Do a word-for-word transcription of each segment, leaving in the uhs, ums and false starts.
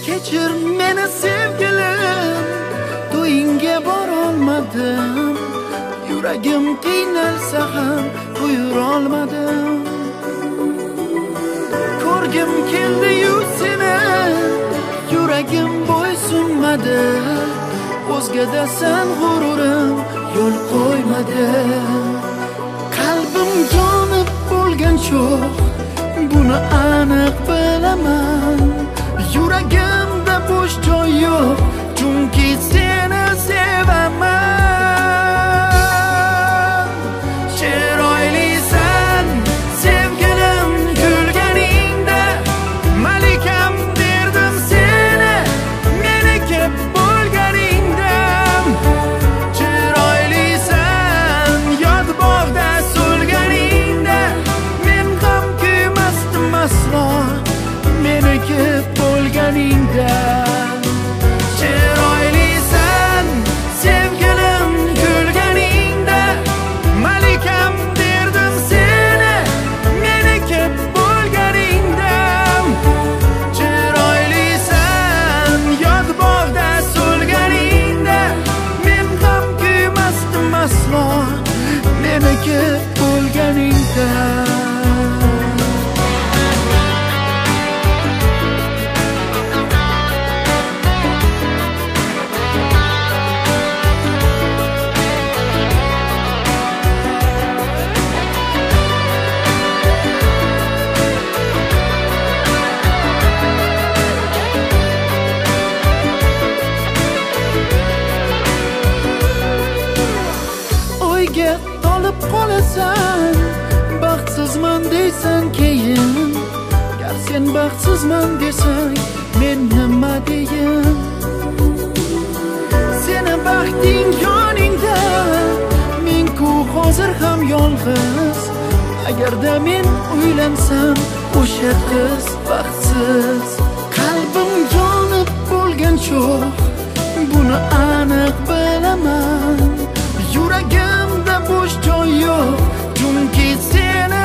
Kechir meni sevgilim, to'yingga borolmadim. Yuragim qiynalsa ham buyurolmadim. Ko'rgim keldi-yu seni, yuragim bo'ysunmadi. O'zgadasan g'ururim yo'l qo'ymadi. Qalbim yonib bo'lgan cho'q, buni aniq bilaman. Yuragimda bo'sh joy yo'q, chunki seni sevaman. Chiroylisan sevgilim, kulganingda malikam derdim seni, meniki bo'lganingda. Chiroylisan yod bog'da so'lganingda, men ham kuymasdim aslo, meniki bo'lganingda. Chiroylisan sevgilim, kulganingda malikam derdim seni, meniki bo'lganingda. Chiroylisan yod bog'da so'lganingda, men ham kuymasdim aslo, meniki bo'lganingda. O'yga tolib qolasan, baxtsizman deysan keyin. Gar sen baxtsizman desang, men nima deyin? Seni baxting yoningda, men-ku hozir ham yolg'iz. Agarda men uylansam, o'sha qiz baxtsiz. Qalbim yonib bo'lgan cho'q, buni aniq bilaman. Yuragimda bo'sh joy yo'q, chunki seni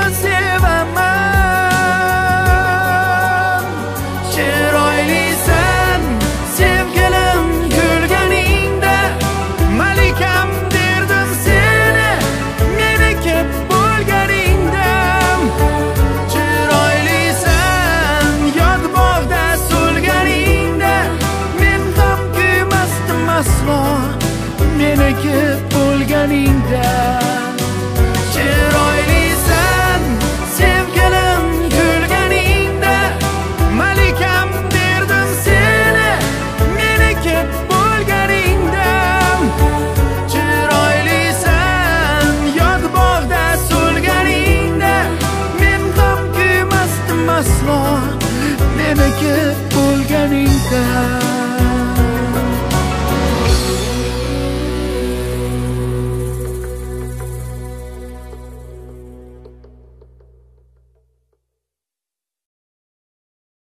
sevaman. Chiroylisan sevgilim, kulganingda malikam derdim seni, meniki bo'lganingda. Chiroylisan yod bog'da so'lganingda, men ham kuymasdim aslo, meniki bo'lganingda. Chiroylisan sevgilim, kulganingda malikam derdim seni, meniki bo'lganingda. Chiroylisan yod bog'da so'lganingda, men ham kuymasdim aslo, meniki bo'lganingda.